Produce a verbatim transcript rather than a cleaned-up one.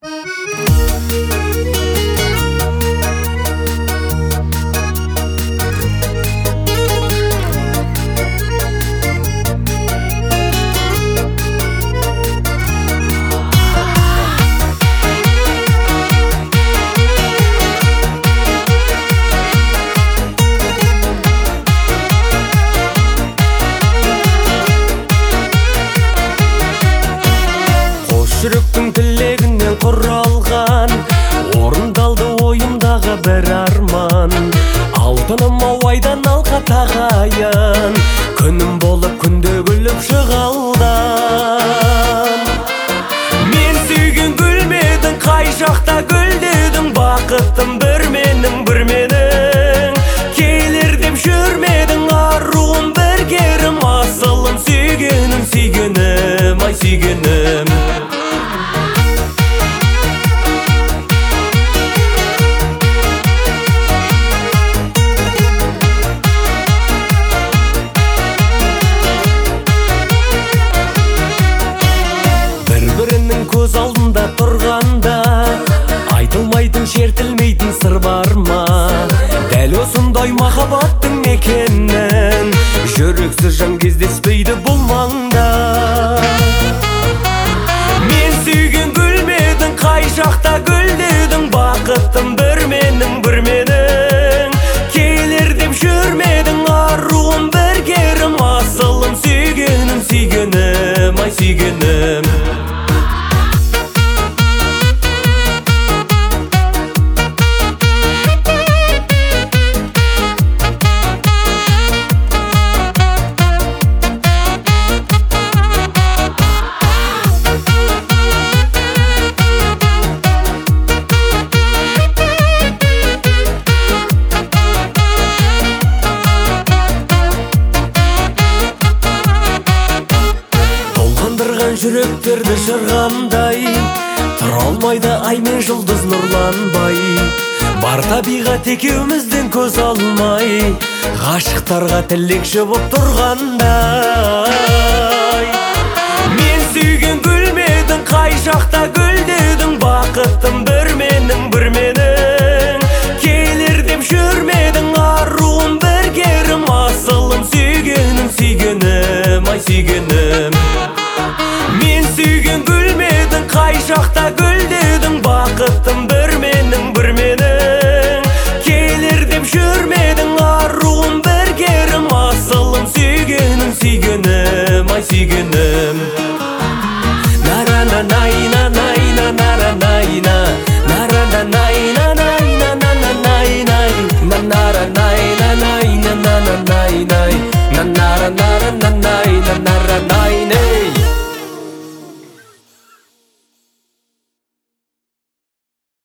Жүректің тілегінен құралған, орындалды ойымдағы бір арман. Алтыным ау айдан алқа тағайын, күнім болып күнде күліп шығалдан. Мен сүйген гүлмедің, қай жақта гүлдедің, бақыттым бір менің, бір менің. Келер деп жүрмедің, аруым бір керім, асылым сүйгенім, сүйгенім, ай сүйгенім. Көз алдында тұрғанда айтылмайтын, шертілмейтін сыр бар ма? Дәл осындай махаббаттың мекенін жүрексіз жан кездеспейді бұл маңда. Мен сүйген гүлмедің, қай жақта гүлдедің, бақыттым бір менің, бір менің. Келер деп жүрмедің, аруым бір керім, асылым сүйгенім, сүйгенім, ай сүйгенім. Жүректерді жырғандай, тұра алмайды ай мен жұлдыз нұрланбай. Бар табиғат екеумізден көз алмай, ғашықтарға тілекші боп тұрғандай. Мен сүйген гүлмедің, қай жақта гүлдедің, бақыттым бір менің, бір менің. Келер деп жүрмедің, аруым бір керім, асылым сүйгенім, сүйгенім, ай сүйгенім. Мен сүйген гүлмедің, қай жақта гүлдедің,